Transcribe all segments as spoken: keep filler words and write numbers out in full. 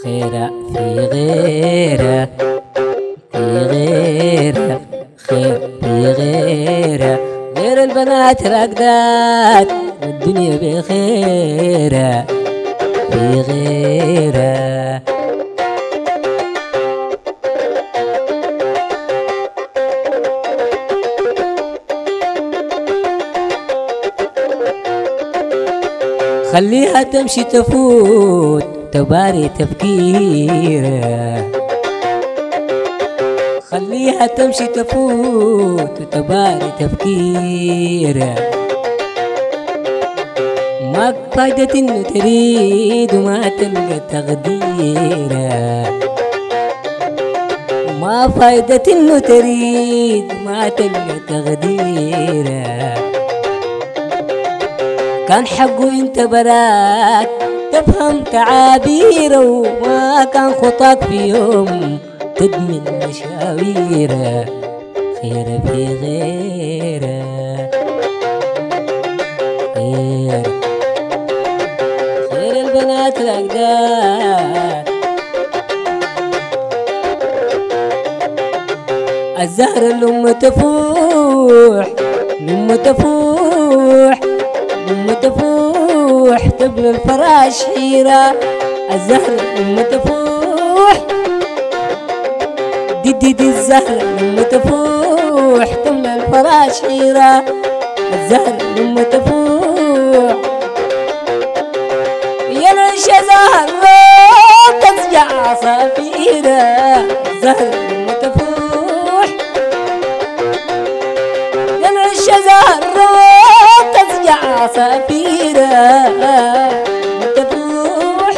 خيرة في غيرة، في غيرة خير في غيرة، غير البنات راقدات والدنيا بخيرة في غيرة. خليها تمشي تفوت تباري تفكيرها، خليها تمشي تفوت وتباري تفكيرها، ما فايدة انه تريد وما تلقى تقديرها، ما فايدة انه تريد وما تلقى تقديرها، كان حقه انت براك تفهم تعابيره، وما كان خطاك في يوم تدمن مشاويره، خير في غيره خير، خير البنات الأقدار. الزهر الأم تفوح، الأم تفوح، الأم تفوح تبلى الفراش حيرة، الزهر الأم تفوح، دي دي دي الزهر الأم تفوح تملى الفراش حيرة، الزهر الأم تفوح، ينعش زهر تزجع عصافيرة، الزهر الأم تفوح، ينعش زهر تزجع عصافيرة تفوح،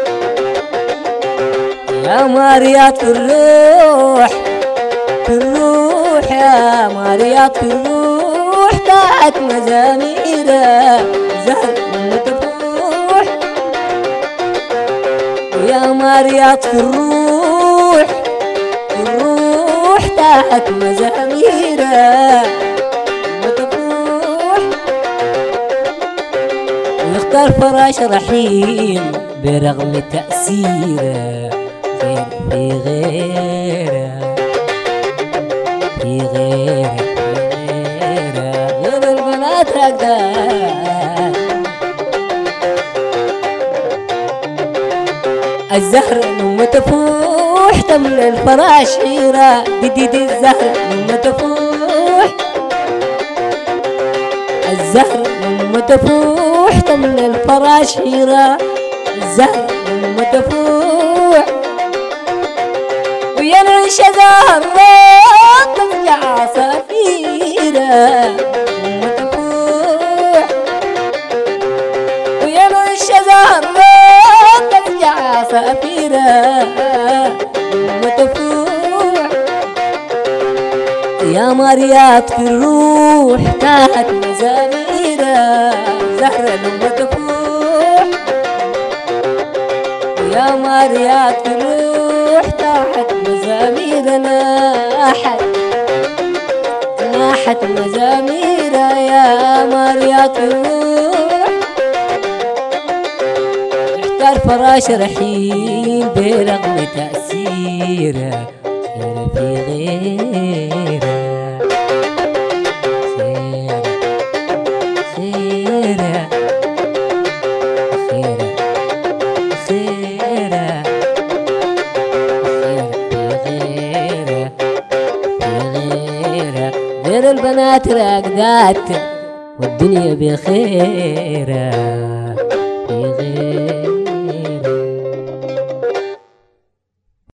يا ماريات في الروح، في الروح يا ماريات في الروح تحت مزاميرة، زهر تفوح، يا ماريات في الروح، في الروح تحت مزاميرة تفوح، ويختار فراش رحيم برغم تأثيره، غير في غيره في غيره في غيره، غير البنات راقدات. الزهر الأم تفوح تملى الفراش حيرة، دي دي دي الزهر الأم تفوح، الزهر الأم تفوح تملى الفراش حيرة، الزهر الأم تفوح، وينعش زهر تزجع عصافيرة، الأم تفوح، وينعش زهر تزجع عصافيرة، الأم تفوح، يا ماريات في الروح تحت مزاميرة، زهر الأم تفوح، يا ماريات في الروح تحت مزاميرة، ناحت ناحت مزاميرة، يا ماريات في الروح، اختار فراش رحيم برغم تأثيره، خير في غيره خيره خيره خيره خيره في غيره في غيره، غير البنات راقدات والدنيا بخيره.